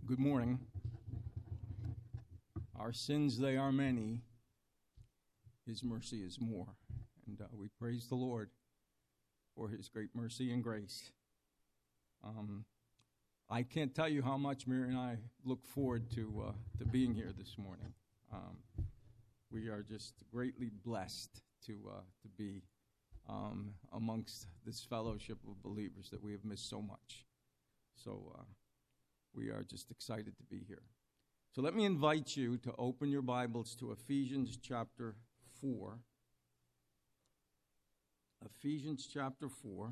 Good morning. Our sins, they are many. His mercy is more. And we praise the Lord for His great mercy and grace. I can't tell you how much Mary and I look forward to being here this morning. We are just greatly blessed to be amongst this fellowship of believers that we have missed so much. So we are just excited to be here. So let me invite you to open your Bibles to Ephesians chapter 4. Ephesians chapter 4.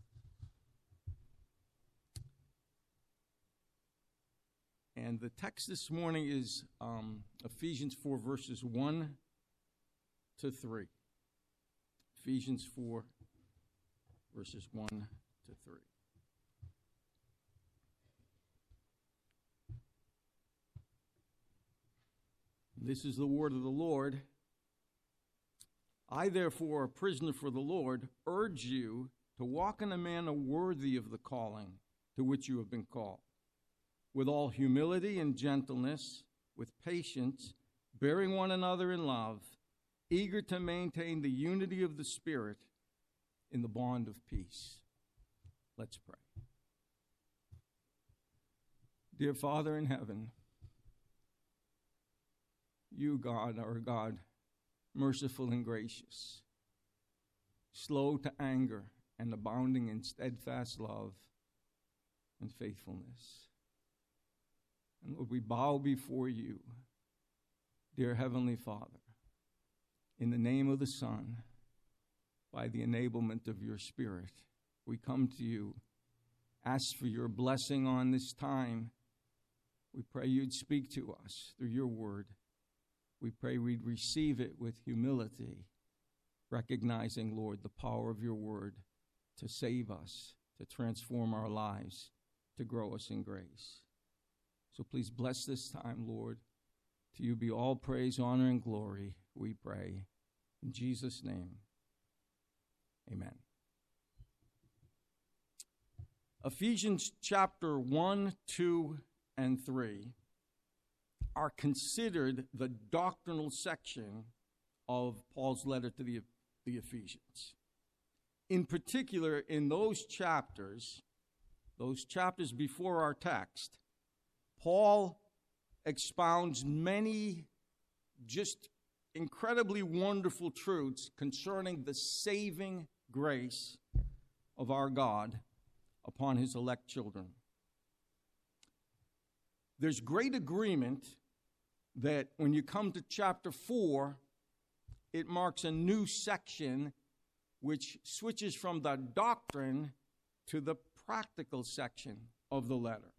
And the text this morning is Ephesians 4, verses 1 to 3. Ephesians 4, verses 1 to 3. This is the word of the Lord. I, therefore, a prisoner for the Lord, urge you to walk in a manner worthy of the calling to which you have been called, with all humility and gentleness, with patience, bearing one another in love, eager to maintain the unity of the Spirit in the bond of peace. Let's pray. Dear Father in heaven, you, God, are God, merciful and gracious, slow to anger and abounding in steadfast love and faithfulness. And Lord, we bow before you, dear Heavenly Father, in the name of the Son, by the enablement of your Spirit. We come to you, ask for your blessing on this time. We pray you'd speak to us through your word. We pray we'd receive it with humility, recognizing, Lord, the power of your word to save us, to transform our lives, to grow us in grace. So please bless this time, Lord. To you be all praise, honor, and glory, we pray. In Jesus' name, amen. Ephesians chapter 1, 2, and 3 are considered the doctrinal section of Paul's letter to the Ephesians. In particular, in those chapters before our text, Paul expounds many just incredibly wonderful truths concerning the saving grace of our God upon his elect children. There's great agreement that when you come to chapter 4, it marks a new section which switches from the doctrine to the practical section of the letter.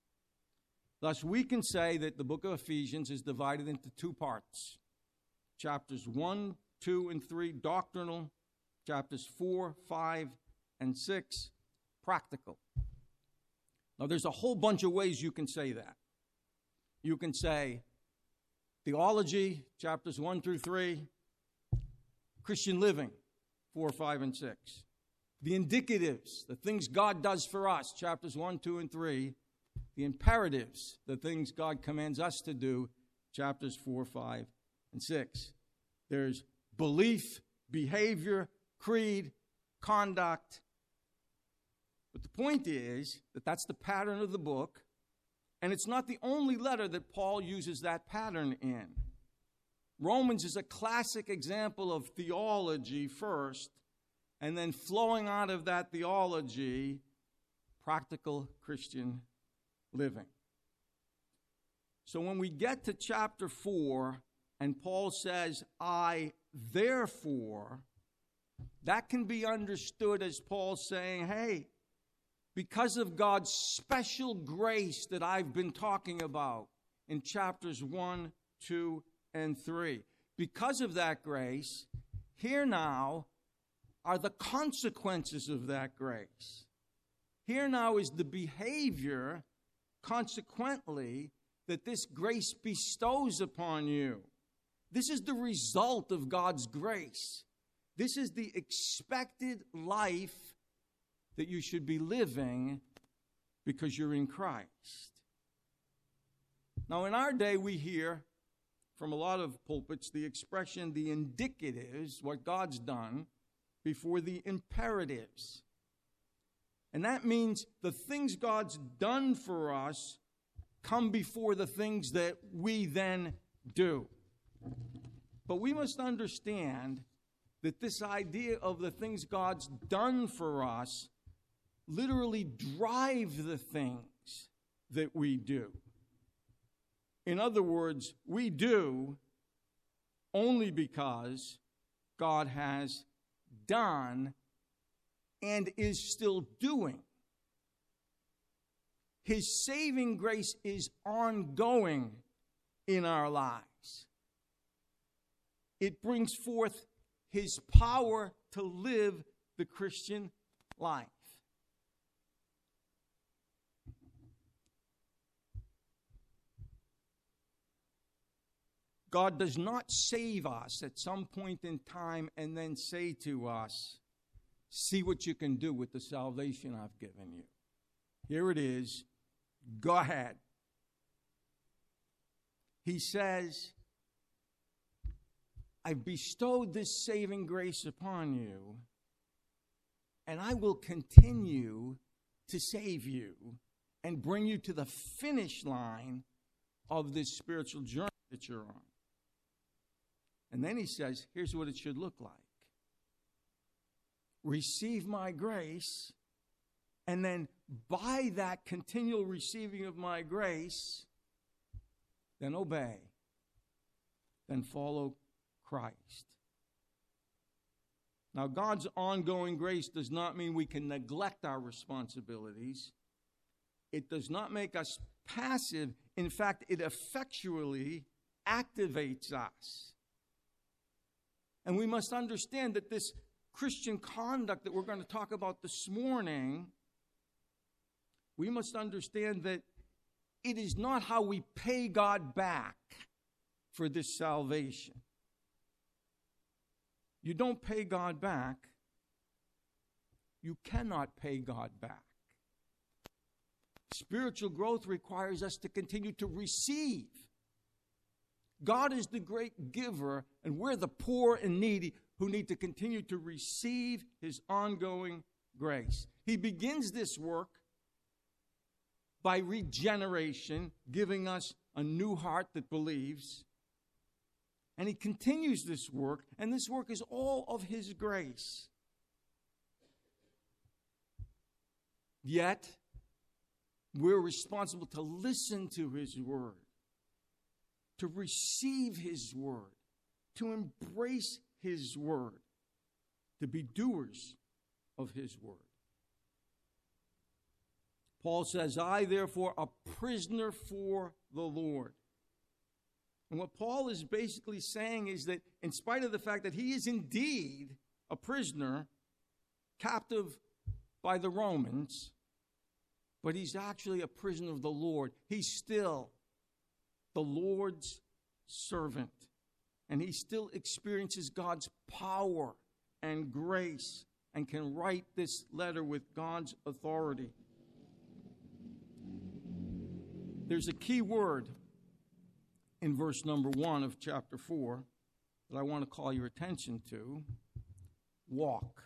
Thus, we can say that the book of Ephesians is divided into two parts. Chapters 1, 2, and 3, doctrinal. Chapters 4, 5, and 6, practical. Now, there's a whole bunch of ways you can say that. You can say theology, chapters 1 through 3, Christian living, 4, 5, and 6. The indicatives, the things God does for us, chapters 1, 2, and 3. The imperatives, the things God commands us to do, chapters 4, 5, and 6. There's belief, behavior, creed, conduct. But the point is that that's the pattern of the book, and it's not the only letter that Paul uses that pattern in. Romans is a classic example of theology first, and then flowing out of that theology, practical Christian living. So when we get to chapter 4, and Paul says, I therefore, that can be understood as Paul saying, hey, because of God's special grace that I've been talking about in chapters 1, 2, and 3. Because of that grace, here now are the consequences of that grace. Here now is the behavior, consequently, that this grace bestows upon you. This is the result of God's grace. This is the expected life that you should be living because you're in Christ. Now, in our day, we hear from a lot of pulpits the expression, the indicatives, what God's done, before the imperatives. And that means the things God's done for us come before the things that we then do. But we must understand that this idea of the things God's done for us literally drive the things that we do. In other words, we do only because God has done and is still doing. His saving grace is ongoing in our lives. It brings forth His power to live the Christian life. God does not save us at some point in time and then say to us, see what you can do with the salvation I've given you. Here it is. Go ahead. He says, I've bestowed this saving grace upon you, and I will continue to save you and bring you to the finish line of this spiritual journey that you're on. And then he says, here's what it should look like. Receive my grace, and then by that continual receiving of my grace, then obey, then follow Christ. Now, God's ongoing grace does not mean we can neglect our responsibilities. It does not make us passive. In fact, it effectually activates us. And we must understand that this Christian conduct that we're going to talk about this morning, we must understand that it is not how we pay God back for this salvation. You don't pay God back. You cannot pay God back. Spiritual growth requires us to continue to receive. God is the great giver, and we're the poor and needy who need to continue to receive His ongoing grace. He begins this work by regeneration, giving us a new heart that believes. And He continues this work, and this work is all of His grace. Yet, we're responsible to listen to His word, to receive His word, to embrace His word, to be doers of His word. Paul says, I, therefore, a prisoner for the Lord. And what Paul is basically saying is that in spite of the fact that he is indeed a prisoner, captive by the Romans, but he's actually a prisoner of the Lord. He's still the Lord's servant. And he still experiences God's power and grace and can write this letter with God's authority. There's a key word in verse number 1 of chapter 4 that I want to call your attention to. Walk.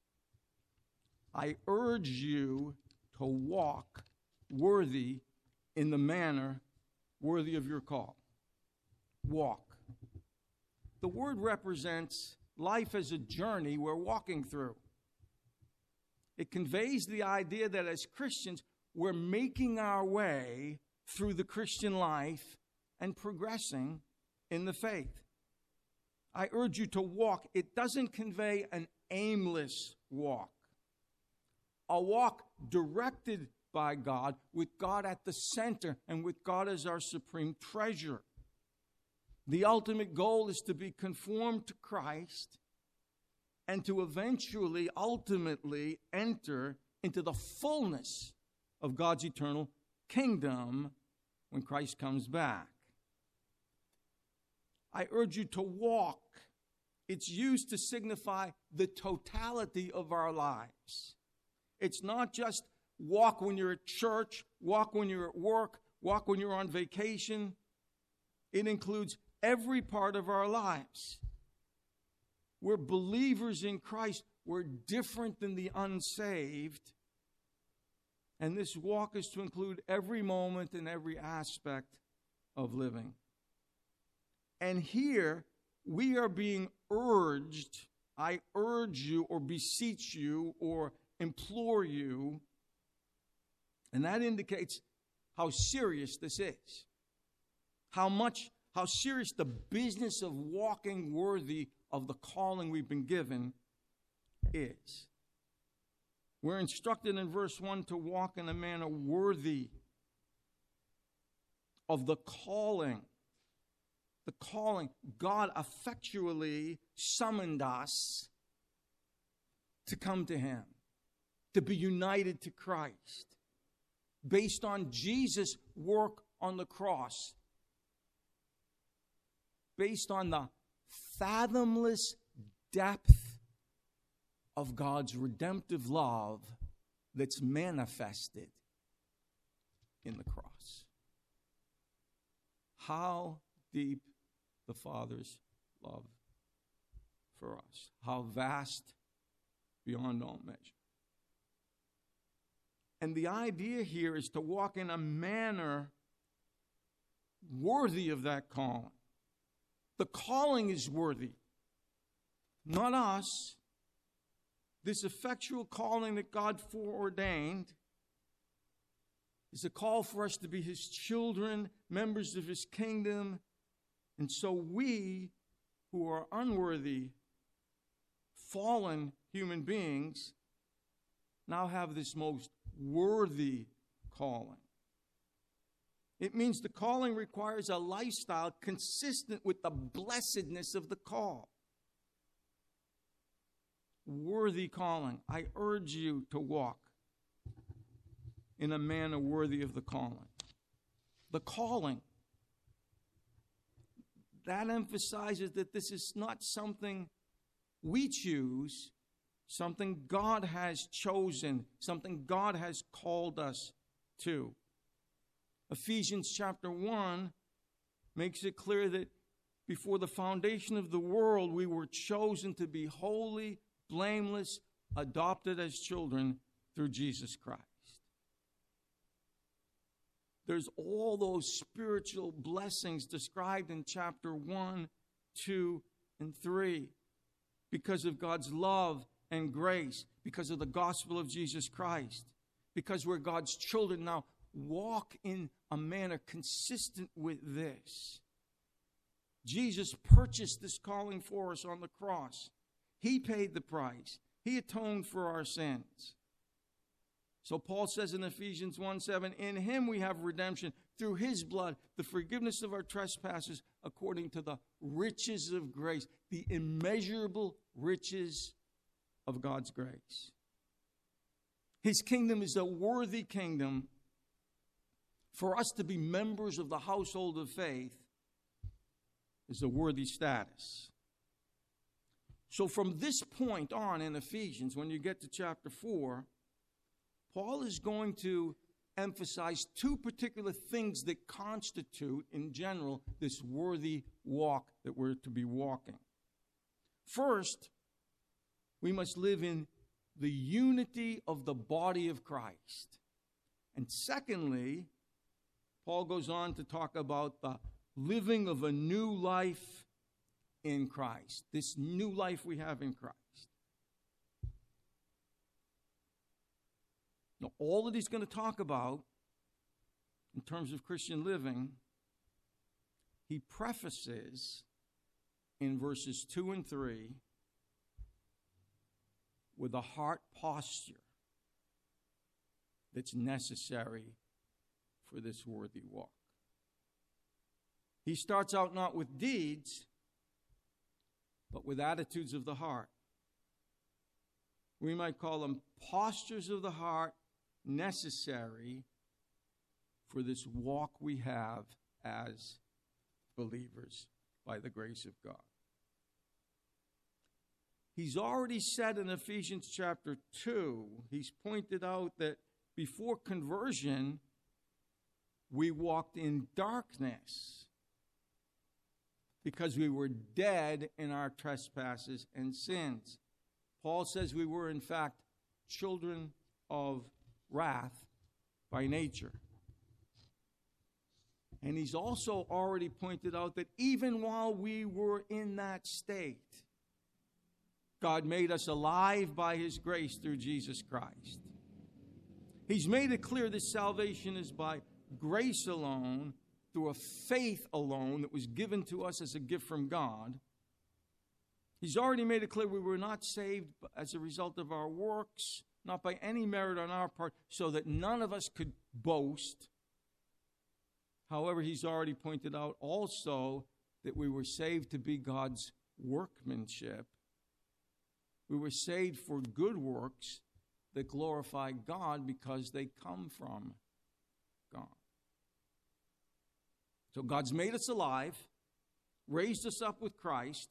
I urge you to walk worthy in the manner worthy of your call. Walk. The word represents life as a journey we're walking through. It conveys the idea that as Christians, we're making our way through the Christian life and progressing in the faith. I urge you to walk. It doesn't convey an aimless walk. A walk directed by God, with God at the center and with God as our supreme treasure. The ultimate goal is to be conformed to Christ and to eventually, ultimately enter into the fullness of God's eternal kingdom when Christ comes back. I urge you to walk. It's used to signify the totality of our lives. It's not just walk when you're at church, walk when you're at work, walk when you're on vacation. It includes every part of our lives. We're believers in Christ. We're different than the unsaved. And this walk is to include every moment and every aspect of living. And here, we are being urged, I urge you or beseech you or implore you, and that indicates how serious this is. How serious the business of walking worthy of the calling we've been given is. We're instructed in verse 1 to walk in a manner worthy of the calling. The calling. God effectually summoned us to come to Him, to be united to Christ, based on Jesus' work on the cross, based on the fathomless depth of God's redemptive love that's manifested in the cross. How deep the Father's love for us. How vast beyond all measure. And the idea here is to walk in a manner worthy of that calling. The calling is worthy, not us. This effectual calling that God foreordained is a call for us to be His children, members of His kingdom. And so we, who are unworthy, fallen human beings, now have this most worthy calling. It means the calling requires a lifestyle consistent with the blessedness of the call. Worthy calling. I urge you to walk in a manner worthy of the calling. The calling. That emphasizes that this is not something we choose, something God has chosen, something God has called us to. Ephesians chapter 1 makes it clear that before the foundation of the world, we were chosen to be holy, blameless, adopted as children through Jesus Christ. There's all those spiritual blessings described in chapter 1, 2, and 3 because of God's love and grace, because of the gospel of Jesus Christ, because we're God's children now. Walk in a manner consistent with this. Jesus purchased this calling for us on the cross. He paid the price. He atoned for our sins. So Paul says in Ephesians 1:7, in Him we have redemption through His blood, the forgiveness of our trespasses according to the riches of grace, the immeasurable riches of God's grace. His kingdom is a worthy kingdom. For us to be members of the household of faith is a worthy status. So from this point on in Ephesians, when you get to chapter 4, Paul is going to emphasize two particular things that constitute, in general, this worthy walk that we're to be walking. First, we must live in the unity of the body of Christ. And secondly, Paul goes on to talk about the living of a new life in Christ. This new life we have in Christ. Now, all that he's going to talk about in terms of Christian living, he prefaces in verses 2 and 3 with a heart posture that's necessary for this worthy walk. He starts out not with deeds, but with attitudes of the heart. We might call them postures of the heart necessary for this walk we have as believers by the grace of God. He's already said in Ephesians chapter 2, he's pointed out that before conversion, we walked in darkness because we were dead in our trespasses and sins. Paul says we were, in fact, children of wrath by nature. And he's also already pointed out that even while we were in that state, God made us alive by his grace through Jesus Christ. He's made it clear that salvation is by grace alone, through a faith alone that was given to us as a gift from God. He's already made it clear we were not saved as a result of our works, not by any merit on our part, so that none of us could boast. However, he's already pointed out also that we were saved to be God's workmanship. We were saved for good works that glorify God because they come from God. So God's made us alive, raised us up with Christ,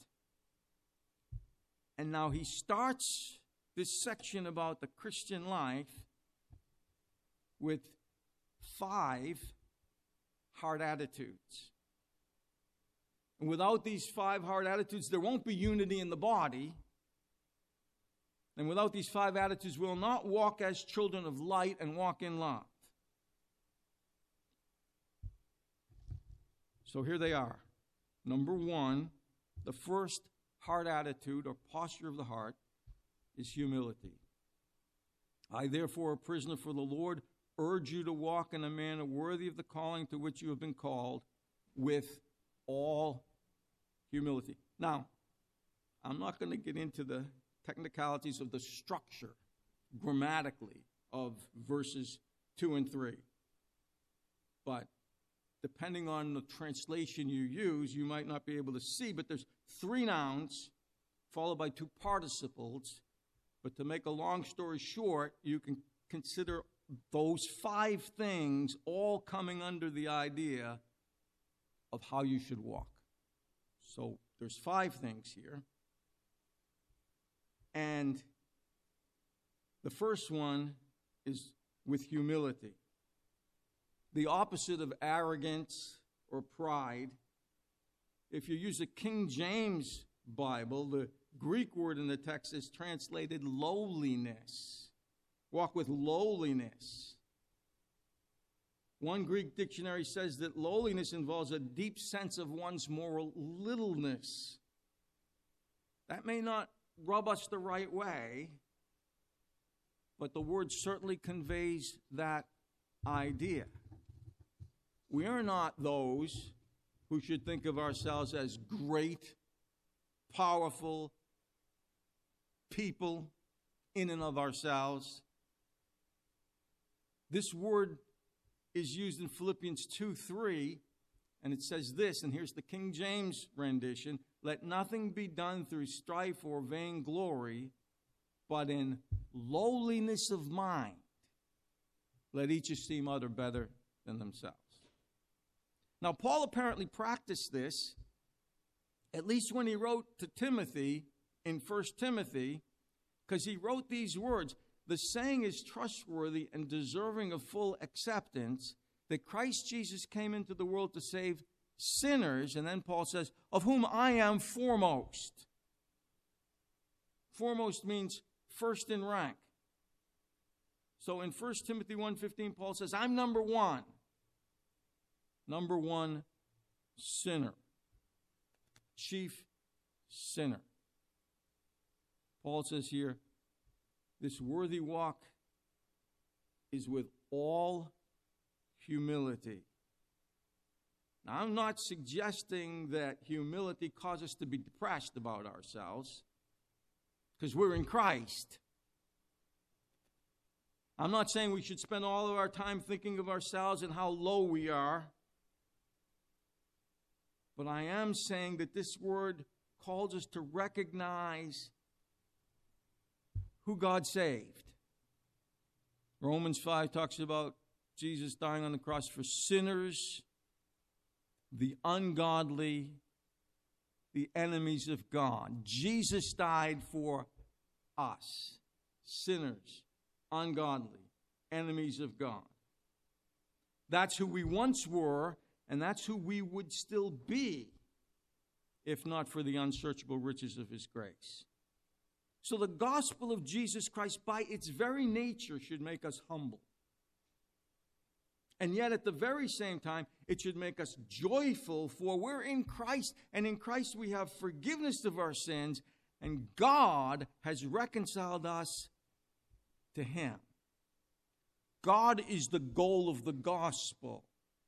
and now he starts this section about the Christian life with 5 hard attitudes. And without these 5 hard attitudes, there won't be unity in the body. And without these 5 attitudes, we'll not walk as children of light and walk in love. So here they are. Number 1, the first hard attitude or posture of the heart is humility. I, therefore, a prisoner for the Lord, urge you to walk in a manner worthy of the calling to which you have been called, with all humility. Now, I'm not going to get into the technicalities of the structure grammatically of verses 2 and 3. But depending on the translation you use, you might not be able to see, but there's 3 nouns followed by 2 participles. But to make a long story short, you can consider those 5 things all coming under the idea of how you should walk. So there's 5 things here. And the first one is with humility. The opposite of arrogance or pride. If you use a King James Bible, the Greek word in the text is translated lowliness. Walk with lowliness. One Greek dictionary says that lowliness involves a deep sense of one's moral littleness. That may not rub us the right way, but the word certainly conveys that idea. We are not those who should think of ourselves as great, powerful people in and of ourselves. This word is used in Philippians 2:3, and it says this, and here's the King James rendition: let nothing be done through strife or vainglory, but in lowliness of mind, let each esteem other better than themselves. Now, Paul apparently practiced this, at least when he wrote to Timothy in 1 Timothy, because he wrote these words: the saying is trustworthy and deserving of full acceptance, that Christ Jesus came into the world to save sinners, and then Paul says, of whom I am foremost. Foremost means first in rank. So in 1 Timothy 1:15, Paul says, I'm number 1. Number 1 sinner. Chief sinner. Paul says here, this worthy walk is with all humility. Now, I'm not suggesting that humility causes us to be depressed about ourselves, because we're in Christ. I'm not saying we should spend all of our time thinking of ourselves and how low we are. But I am saying that this word calls us to recognize who God saved. Romans 5 talks about Jesus dying on the cross for sinners, the ungodly, the enemies of God. Jesus died for us, sinners, ungodly, enemies of God. That's who we once were, and that's who we would still be if not for the unsearchable riches of his grace. So the gospel of Jesus Christ, by its very nature, should make us humble. And yet, at the very same time, it should make us joyful, for we're in Christ, and in Christ we have forgiveness of our sins, and God has reconciled us to him. God is the goal of the gospel.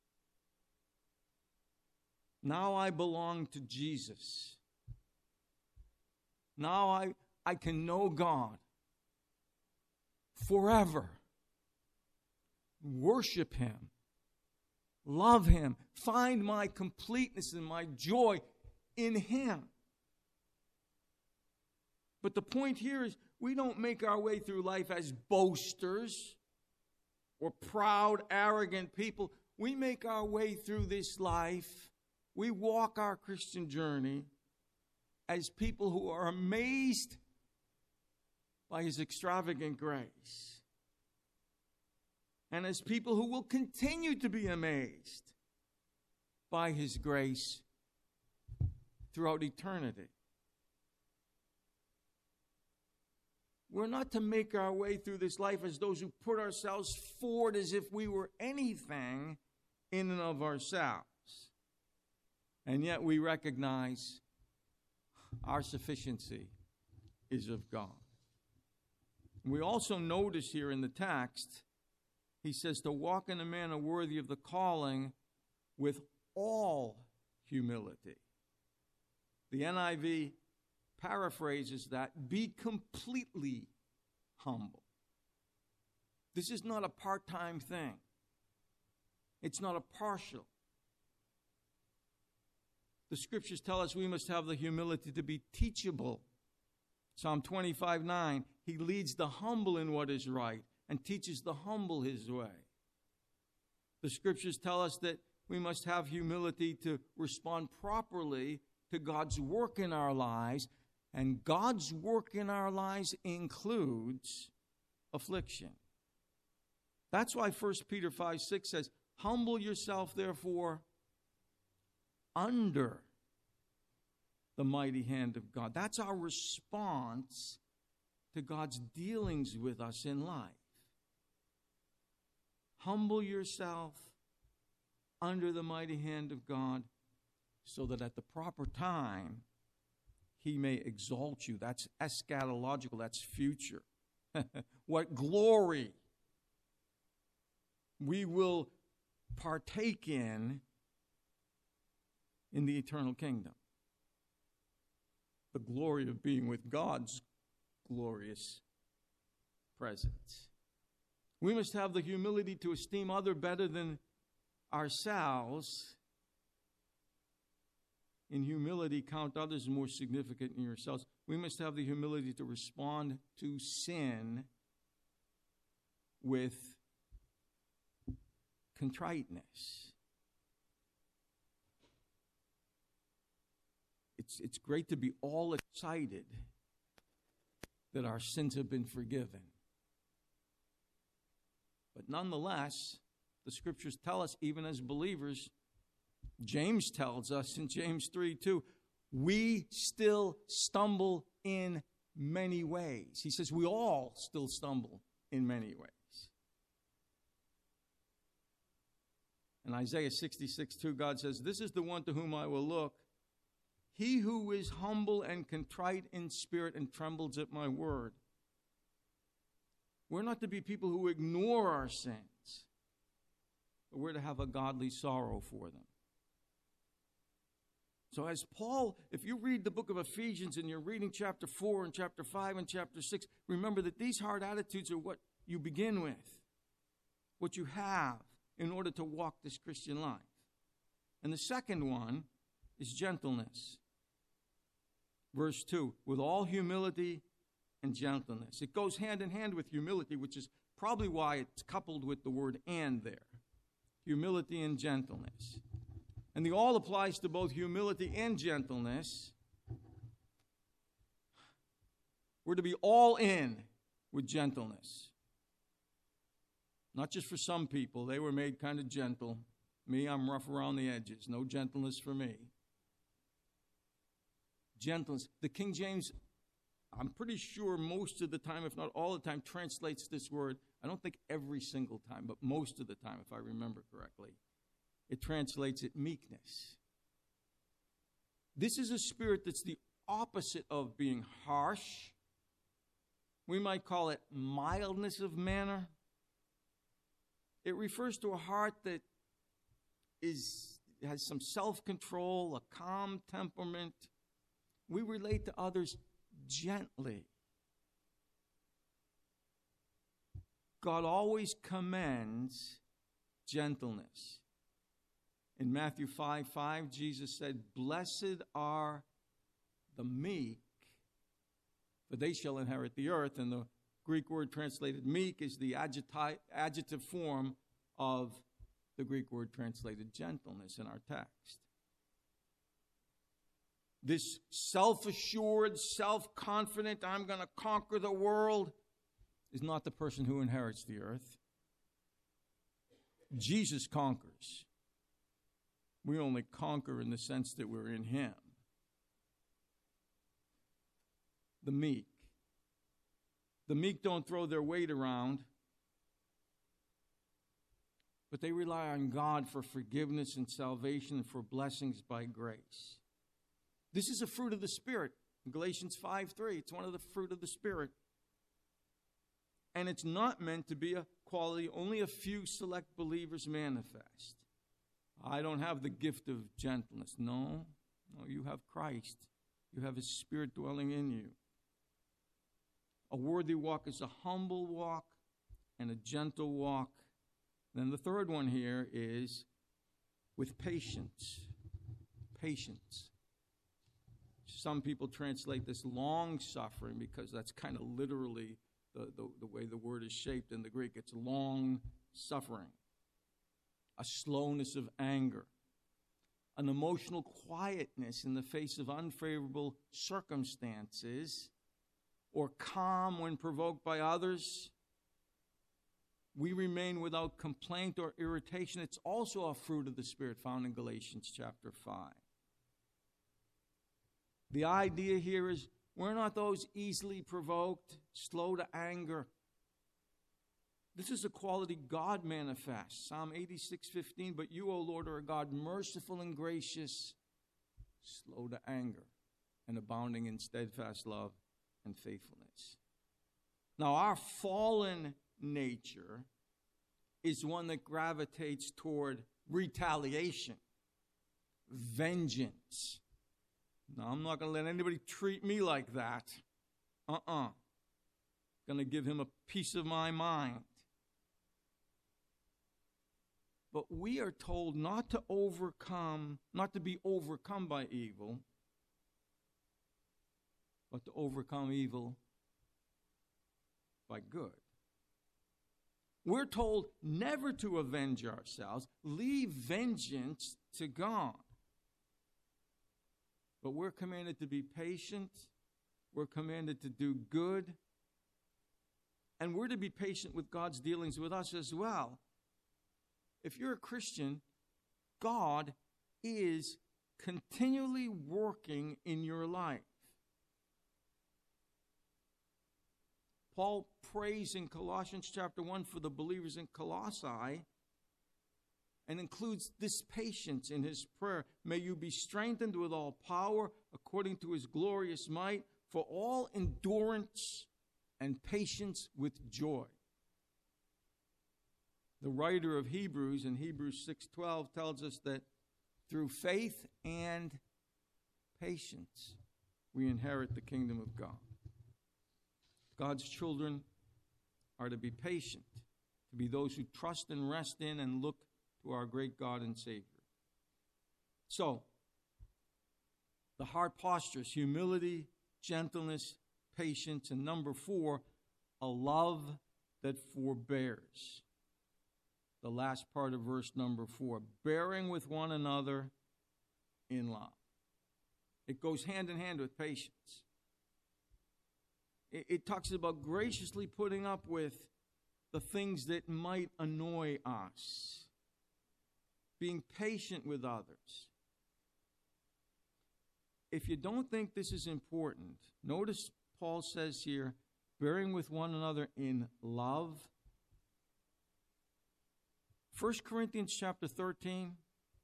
Now I belong to Jesus. Now I can know God forever. Worship him. Love him. Find my completeness and my joy in him. But the point here is we don't make our way through life as boasters or proud, arrogant people. We make our way through this life. We walk our Christian journey as people who are amazed by his extravagant grace. And as people who will continue to be amazed by his grace throughout eternity. We're not to make our way through this life as those who put ourselves forward as if we were anything in and of ourselves. And yet we recognize our sufficiency is of God. We also notice here in the text, he says to walk in a manner worthy of the calling with all humility. The NIV paraphrases that, be completely humble. This is not a part-time thing. It's not a partial. The scriptures tell us we must have the humility to be teachable. Psalm 25:9, he leads the humble in what is right and teaches the humble his way. The scriptures tell us that we must have humility to respond properly to God's work in our lives, and God's work in our lives includes affliction. That's why 1 Peter 5:6 says, humble yourself, therefore, under the mighty hand of God. That's our response to God's dealings with us in life. Humble yourself under the mighty hand of God so that at the proper time he may exalt you. That's eschatological, that's future. What glory we will partake in the eternal kingdom. The glory of being with God's glorious presence. We must have the humility to esteem others better than ourselves. In humility, count others more significant than yourselves. We must have the humility to respond to sin with contriteness. It's great to be all excited that our sins have been forgiven. But nonetheless, the scriptures tell us, even as believers, James tells us in James 3:2, we still stumble in many ways. He says we all still stumble in many ways. In Isaiah 66:2, God says, this is the one to whom I will look, he who is humble and contrite in spirit and trembles at my word. We're not to be people who ignore our sins, but we're to have a godly sorrow for them. So as Paul, if you read the book of Ephesians and you're reading chapter 4 and chapter 5 and chapter 6, remember that these hard attitudes are what you begin with, what you have in order to walk this Christian life. And the second one is gentleness. Verse 2, with all humility and gentleness. It goes hand in hand with humility, which is probably why it's coupled with the word and there. Humility and gentleness. And the all applies to both humility and gentleness. We're to be all in with gentleness. Not just for some people. They were made kind of gentle. Me, I'm rough around the edges. No gentleness for me. Gentleness. The King James, I'm pretty sure most of the time, if not all the time, translates this word. I don't think every single time, but most of the time, if I remember correctly. It translates it meekness. This is a spirit that's the opposite of being harsh. We might call it mildness of manner. It refers to a heart that has some self-control, a calm temperament. We relate to others gently. God always commends gentleness. In Matthew 5:5, Jesus said, "Blessed are the meek, for they shall inherit the earth." And the Greek word translated meek is the adjective form of the Greek word translated gentleness in our text. This self-assured, self-confident, I'm going to conquer the world, is not the person who inherits the earth. Jesus conquers. We only conquer in the sense that we're in him. The meek. The meek don't throw their weight around, but they rely on God for forgiveness and salvation and for blessings by grace. This is a fruit of the Spirit. In Galatians 5:3, it's one of the fruit of the Spirit. And it's not meant to be a quality only a few select believers manifest. I don't have the gift of gentleness. No, you have Christ. You have his Spirit dwelling in you. A worthy walk is a humble walk and a gentle walk. Then the third one here is with patience. Patience. Some people translate this long suffering because that's kind of literally the way the word is shaped in the Greek. It's long suffering. A slowness of anger. An emotional quietness in the face of unfavorable circumstances, or calm when provoked by others. We remain without complaint or irritation. It's also a fruit of the Spirit found in Galatians chapter 5. The idea here is we're not those easily provoked, slow to anger. This is a quality God manifests. Psalm 86:15, "But you, O Lord, are a God merciful and gracious, slow to anger, and abounding in steadfast love and faithfulness." Now, our fallen nature is one that gravitates toward retaliation, vengeance. Now, I'm not going to let anybody treat me like that. Going to give him a piece of my mind. But we are told not to be overcome by evil, but to overcome evil by good. We're told never to avenge ourselves, leave vengeance to God. But we're commanded to be patient, we're commanded to do good, and we're to be patient with God's dealings with us as well. If you're a Christian, God is continually working in your life. Paul prays in Colossians chapter 1 for the believers in Colossae and includes this patience in his prayer. May you be strengthened with all power according to his glorious might for all endurance and patience with joy. The writer of Hebrews in Hebrews 6:12 tells us that through faith and patience we inherit the kingdom of God. God's children are to be patient, to be those who trust and rest in and look to our great God and Savior. So, the heart postures, humility, gentleness, patience, and number 4, a love that forbears. The last part of verse number 4, bearing with one another in love. It goes hand in hand with patience. It talks about graciously putting up with the things that might annoy us, being patient with others. If you don't think this is important, notice Paul says here, bearing with one another in love. 1 Corinthians chapter 13.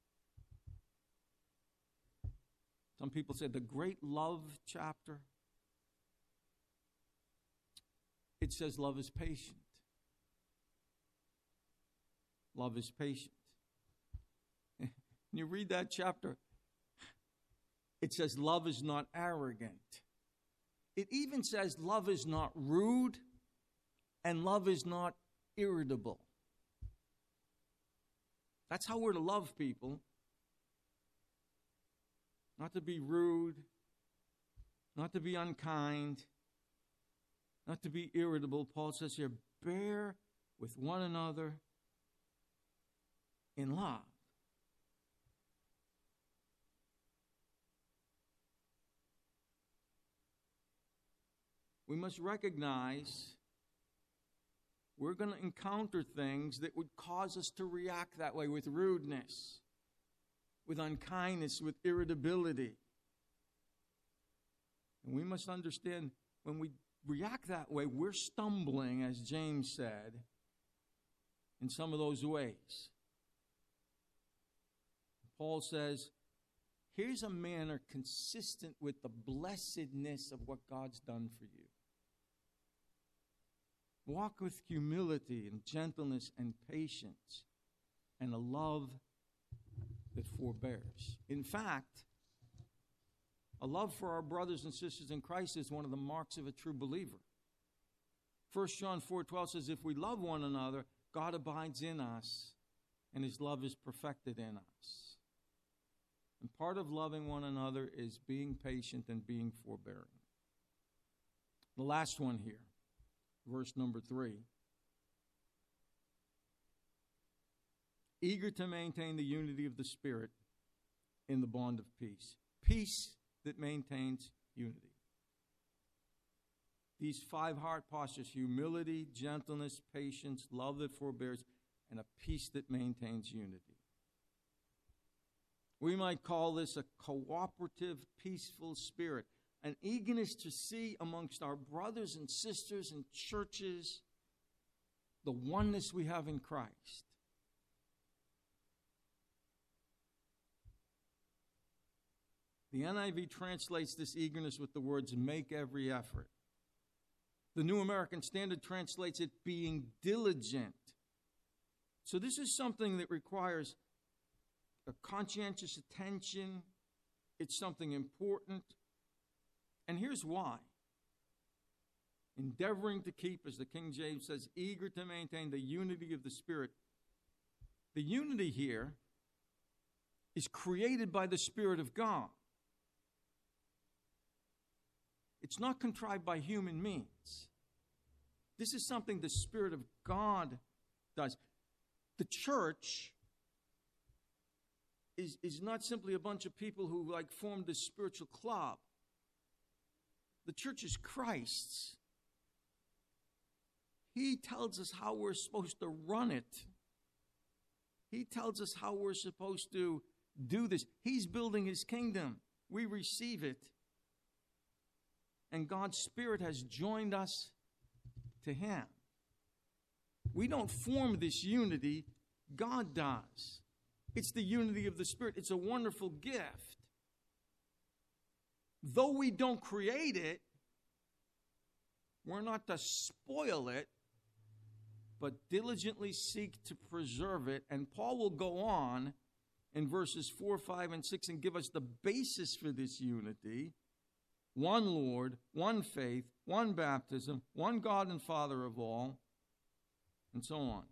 Some people say the great love chapter. It says love is patient. Love is patient. When you read that chapter, it says love is not arrogant. It even says love is not rude and love is not irritable. That's how we're to love people. Not to be rude, not to be unkind, not to be irritable. Paul says here, bear with one another in love. We must recognize we're going to encounter things that would cause us to react that way, with rudeness, with unkindness, with irritability. And we must understand when we react that way, we're stumbling, as James said, in some of those ways. Paul says, here's a manner consistent with the blessedness of what God's done for you. Walk with humility and gentleness and patience and a love that forbears. In fact, a love for our brothers and sisters in Christ is one of the marks of a true believer. 1 John 4:12 says, if we love one another, God abides in us, and his love is perfected in us. And part of loving one another is being patient and being forbearing. The last one here, verse number 3. Eager to maintain the unity of the Spirit in the bond of peace. Peace that maintains unity. These 5 heart postures: humility, gentleness, patience, love that forbears, and a peace that maintains unity. We might call this a cooperative, peaceful spirit, an eagerness to see amongst our brothers and sisters in churches the oneness we have in Christ. The NIV translates this eagerness with the words, make every effort. The New American Standard translates it, being diligent. So this is something that requires a conscientious attention. It's something important. And here's why. Endeavoring to keep, as the King James says, eager to maintain the unity of the Spirit. The unity here is created by the Spirit of God. It's not contrived by human means. This is something the Spirit of God does. The church is not simply a bunch of people who formed this spiritual club. The church is Christ's. He tells us how we're supposed to run it. He tells us how we're supposed to do this. He's building his kingdom. We receive it. And God's Spirit has joined us to him. We don't form this unity. God does. It's the unity of the Spirit. It's a wonderful gift. Though we don't create it, we're not to spoil it, but diligently seek to preserve it. And Paul will go on in verses 4, 5, and 6 and give us the basis for this unity. One Lord, one faith, one baptism, one God and Father of all, and so on.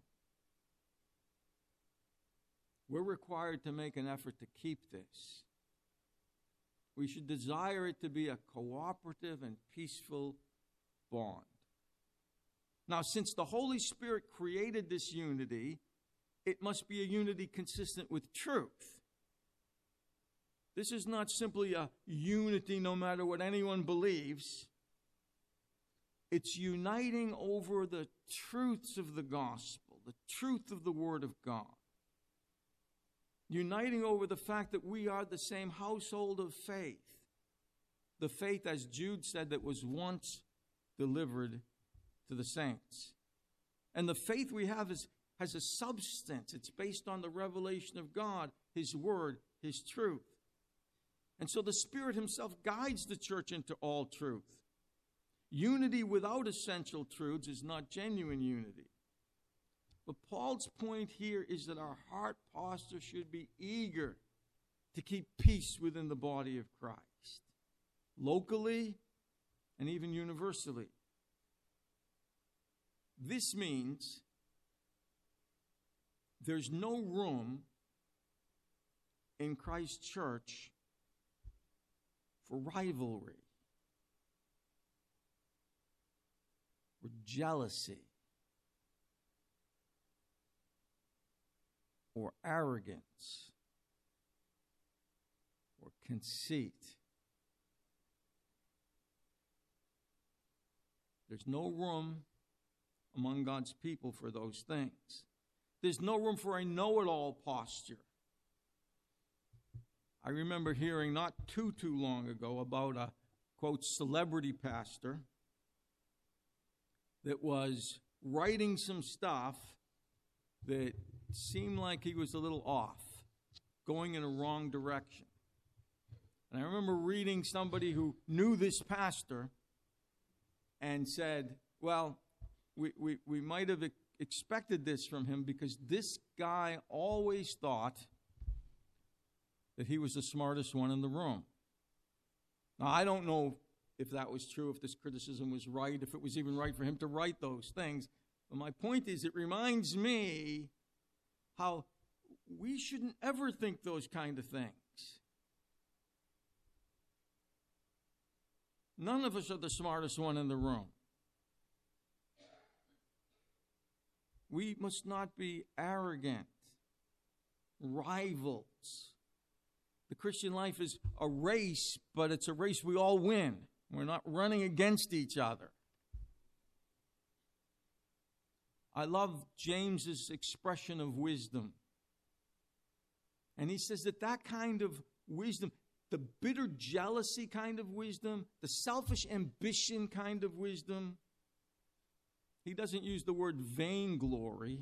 We're required to make an effort to keep this. We should desire it to be a cooperative and peaceful bond. Now, since the Holy Spirit created this unity, it must be a unity consistent with truth. This is not simply a unity no matter what anyone believes. It's uniting over the truths of the gospel, the truth of the Word of God. Uniting over the fact that we are the same household of faith. The faith, as Jude said, that was once delivered to the saints. And the faith we have has a substance. It's based on the revelation of God, His Word, His truth. And so the Spirit Himself guides the church into all truth. Unity without essential truths is not genuine unity. But Paul's point here is that our heart posture should be eager to keep peace within the body of Christ, locally and even universally. This means there's no room in Christ's church for rivalry or jealousy or arrogance or conceit. There's no room among God's people for those things. There's no room for a know-it-all posture. I remember hearing not too long ago about a, quote, celebrity pastor that was writing some stuff that seemed like he was a little off, going in a wrong direction. And I remember reading somebody who knew this pastor and said, well, we might have expected this from him because this guy always thought that he was the smartest one in the room. Now, I don't know if that was true, if this criticism was right, if it was even right for him to write those things. But my point is, it reminds me how we shouldn't ever think those kind of things. None of us are the smartest one in the room. We must not be arrogant, rivals. The Christian life is a race, but it's a race we all win. We're not running against each other. I love James's expression of wisdom. And he says that kind of wisdom, the bitter jealousy kind of wisdom, the selfish ambition kind of wisdom, he doesn't use the word vainglory.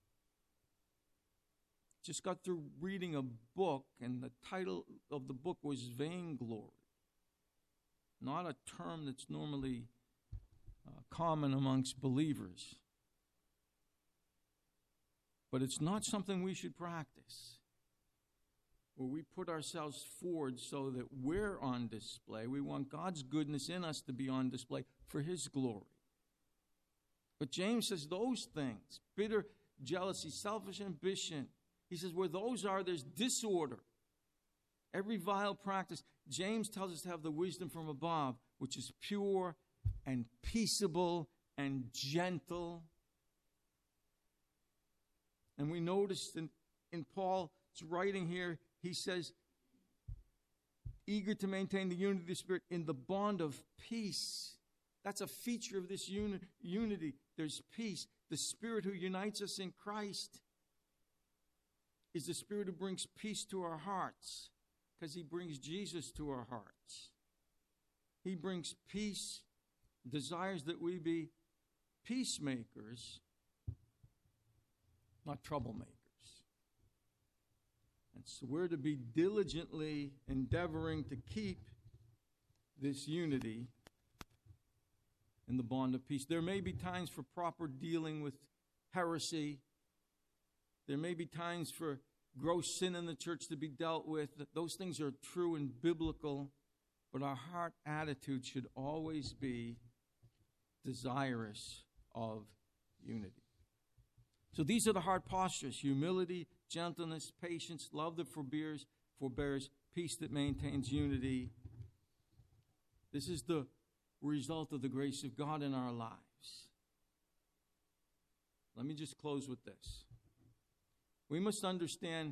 Just got through reading a book, and the title of the book was Vainglory. Not a term that's normally common amongst believers. But it's not something we should practice, where we put ourselves forward so that we're on display. We want God's goodness in us to be on display for His glory. But James says those things, bitter jealousy, selfish ambition, he says where those are, there's disorder. Every vile practice. James tells us to have the wisdom from above, which is pure and peaceable and gentle. And we noticed in Paul's writing here, he says, eager to maintain the unity of the Spirit in the bond of peace. That's a feature of this unity. There's peace. The Spirit who unites us in Christ is the Spirit who brings peace to our hearts, because He brings Jesus to our hearts. He brings peace, desires that we be peacemakers, not troublemakers. And so we're to be diligently endeavoring to keep this unity in the bond of peace. There may be times for proper dealing with heresy. There may be times for gross sin in the church to be dealt with. Those things are true and biblical, but our heart attitude should always be desirous of unity. So these are the heart postures: humility, gentleness, patience, love that forbears, peace that maintains unity. This is the result of the grace of God in our lives. Let me just close with this. We must understand.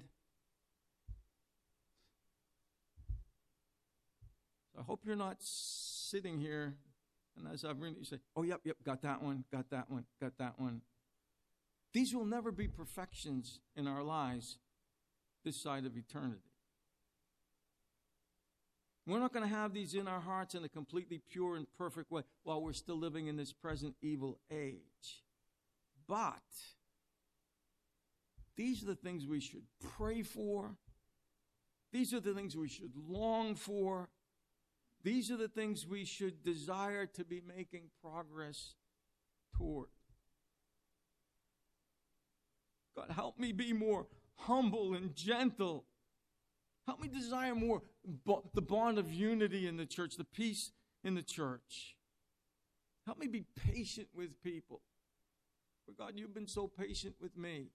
I hope you're not sitting here And as I've read it, you say, oh, yep, got that one, got that one, got that one. These will never be perfections in our lives this side of eternity. We're not going to have these in our hearts in a completely pure and perfect way while we're still living in this present evil age. But these are the things we should pray for. These are the things we should long for. These are the things we should desire to be making progress toward. God, help me be more humble and gentle. Help me desire more the bond of unity in the church, the peace in the church. Help me be patient with people. For God, you've been so patient with me.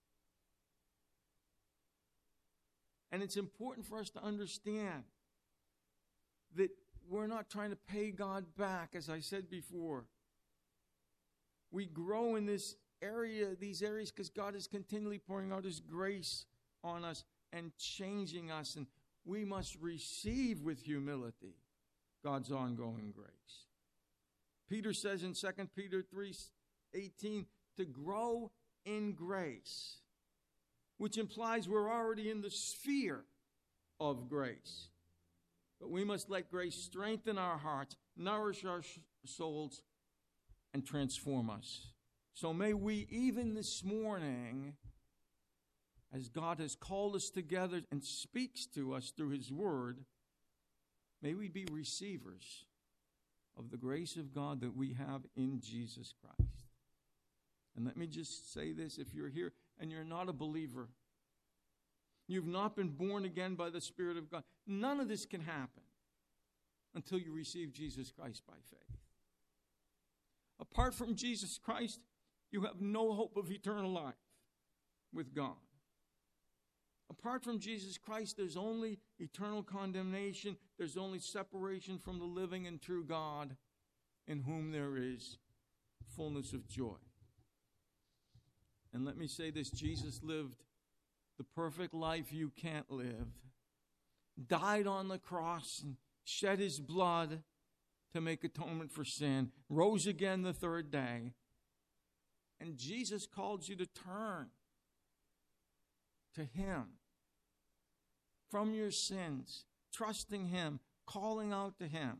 And it's important for us to understand that we're not trying to pay God back, as I said before. We grow in these areas, because God is continually pouring out His grace on us and changing us. And we must receive with humility God's ongoing grace. Peter says in 2 Peter 3:18, to grow in grace, which implies we're already in the sphere of grace. But we must let grace strengthen our hearts, nourish our souls, and transform us. So may we, even this morning, as God has called us together and speaks to us through His Word, may we be receivers of the grace of God that we have in Jesus Christ. And let me just say this, if you're here and you're not a believer, you've not been born again by the Spirit of God, none of this can happen until you receive Jesus Christ by faith. Apart from Jesus Christ, you have no hope of eternal life with God. Apart from Jesus Christ, there's only eternal condemnation. There's only separation from the living and true God, in whom there is fullness of joy. And let me say this, Jesus lived the perfect life you can't live, died on the cross and shed His blood to make atonement for sin, rose again the third day. And Jesus calls you to turn to Him from your sins, trusting Him, calling out to Him.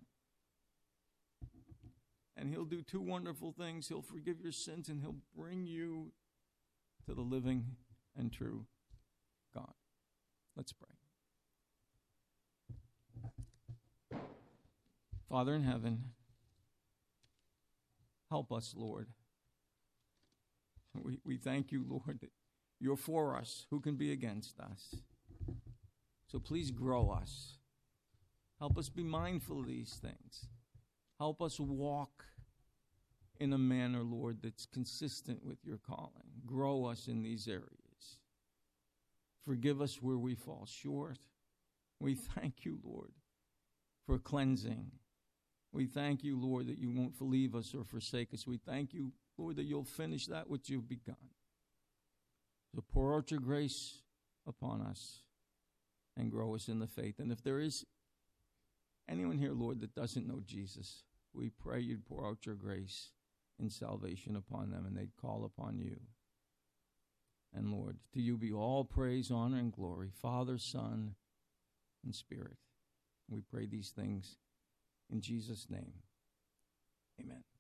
And He'll do two wonderful things. He'll forgive your sins and He'll bring you to the living and true God. Let's pray. Father in heaven, help us, Lord. We thank you, Lord, that you're for us. Who can be against us? So please grow us. Help us be mindful of these things. Help us walk in a manner, Lord, that's consistent with your calling. Grow us in these areas. Forgive us where we fall short. We thank you, Lord, for cleansing. We thank you, Lord, that you won't leave us or forsake us. We thank you, Lord, that you'll finish that which you've begun. So pour out your grace upon us and grow us in the faith. And if there is anyone here, Lord, that doesn't know Jesus, we pray you'd pour out your grace in salvation upon them and they'd call upon you. And Lord, to you be all praise, honor, and glory, Father, Son, and Spirit. We pray these things in Jesus' name. Amen.